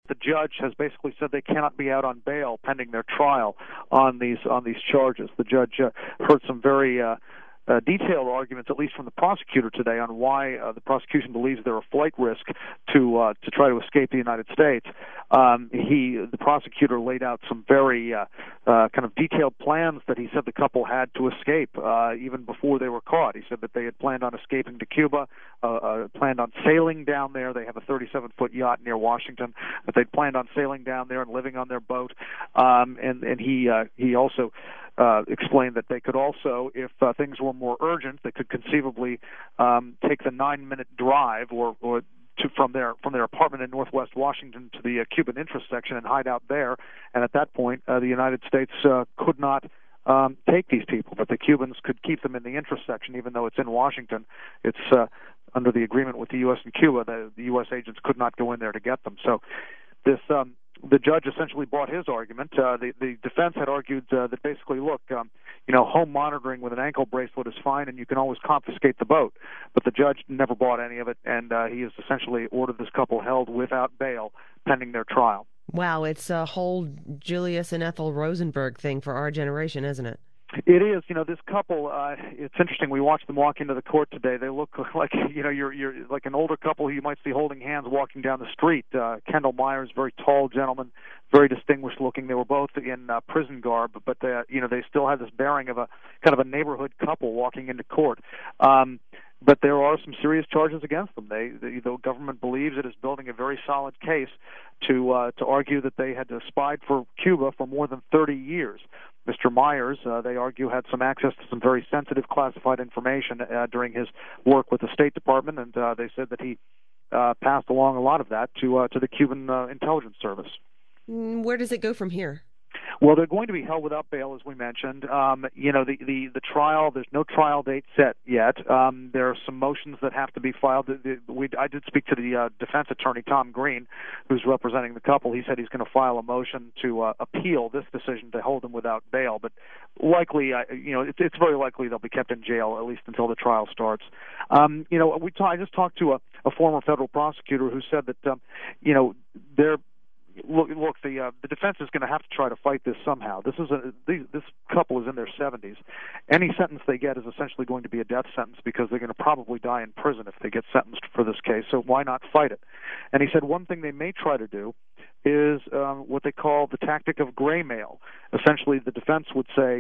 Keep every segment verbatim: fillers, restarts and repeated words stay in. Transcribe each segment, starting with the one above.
the judge has basically said they cannot be out on bail pending their trial on these on these charges. The judge uh, heard some very uh, Uh, detailed arguments, at least from the prosecutor today, on why uh, the prosecution believes they're a flight risk to uh, to try to escape the United States. Um, he, the prosecutor, laid out some very uh, uh, kind of detailed plans that he said the couple had to escape uh, even before they were caught. He said that they had planned on escaping to Cuba, uh, uh, planned on sailing down there. They have a thirty-seven foot yacht near Washington. That they'd planned on sailing down there and living on their boat. Um, and and he uh, he also. Uh, explained that they could also, if uh, things were more urgent, they could conceivably um, take the nine-minute drive or, or to, from their from their apartment in Northwest Washington to the uh, Cuban interest section and hide out there. And at that point, uh, the United States uh, could not um, take these people, but the Cubans could keep them in the interest section, even though it's in Washington. It's uh, under the agreement with the U S and Cuba, the, the U S agents could not go in there to get them. So this. Um, The judge essentially bought his argument. Uh, the, the defense had argued uh, that basically, look, um, you know, home monitoring with an ankle bracelet is fine, and you can always confiscate the boat. But the judge never bought any of it, and uh, he has essentially ordered this couple held without bail pending their trial. Wow, it's a whole Julius and Ethel Rosenberg thing for our generation, isn't it? It is. You know, this couple, uh, it's interesting. We watched them walk into the court today. They look like, you know, you're you're like an older couple who you might see holding hands walking down the street. Uh, Kendall Myers, very tall gentleman, very distinguished looking. They were both in uh, prison garb, but they, you know, they still had this bearing of a kind of a neighborhood couple walking into court. Um, But there are some serious charges against them. They, the, the government believes it is building a very solid case to uh, to argue that they had spied for Cuba for more than thirty years. Mister Myers, uh, they argue, had some access to some very sensitive classified information uh, during his work with the State Department, and uh, they said that he uh, passed along a lot of that to uh, to the Cuban uh, intelligence service. Where does it go from here? Well, they're going to be held without bail, as we mentioned. Um, you know, the, the, the trial, there's no trial date set yet. Um, there are some motions that have to be filed. The, the, we, I did speak to the uh, defense attorney, Tom Green, who's representing the couple. He said he's going to file a motion to uh, appeal this decision to hold them without bail. But likely, uh, you know, it's, it's very likely they'll be kept in jail, at least until the trial starts. Um, you know, we ta- I just talked to a, a former federal prosecutor who said that, um, you know, they're Look, look. The uh, the defense is going to have to try to fight this somehow. This is a these, this couple is in their seventies. Any sentence they get is essentially going to be a death sentence because they're going to probably die in prison if they get sentenced for this case. So why not fight it? And he said one thing they may try to do is um, what they call the tactic of gray mail. Essentially, the defense would say,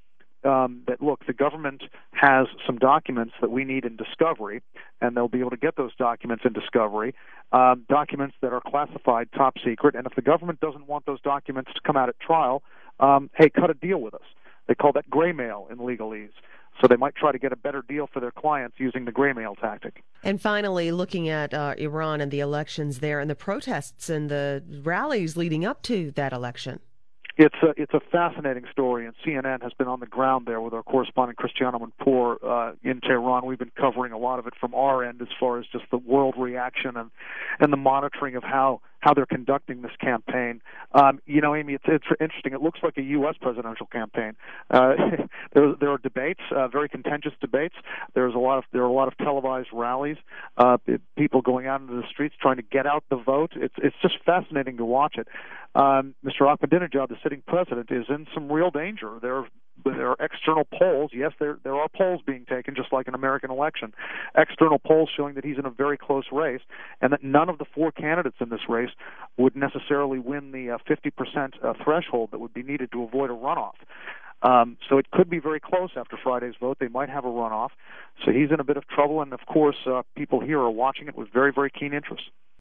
Um, that, look, the government has some documents that we need in discovery, and they'll be able to get those documents in discovery, um, documents that are classified top secret, and if the government doesn't want those documents to come out at trial, um, hey, cut a deal with us. They call that gray mail in legalese. So they might try to get a better deal for their clients using the gray mail tactic. And finally, looking at uh, Iran and the elections there and the protests and the rallies leading up to that election. It's a, it's a fascinating story, and C N N has been on the ground there with our correspondent Cristiano Manpour uh, in Tehran. We've been covering a lot of it from our end as far as just the world reaction and, and the monitoring of how, how they're conducting this campaign. Um, you know, Amy, it's, it's interesting. It looks like a U S presidential campaign. Uh, there, there are debates, uh, very contentious debates. There's a lot of there are a lot of televised rallies, uh, people going out into the streets trying to get out the vote. It's it's just fascinating to watch it. Um, Mister Ahmadinejad, the sitting president, is in some real danger. There are, there are external polls. Yes, there there are polls being taken, just like an American election. External polls showing that he's in a very close race, and that none of the four candidates in this race would necessarily win the uh, fifty percent uh, threshold that would be needed to avoid a runoff. Um, so it could be very close after Friday's vote. They might have a runoff. So he's in a bit of trouble, and of course, uh, people here are watching it with very, very keen interest.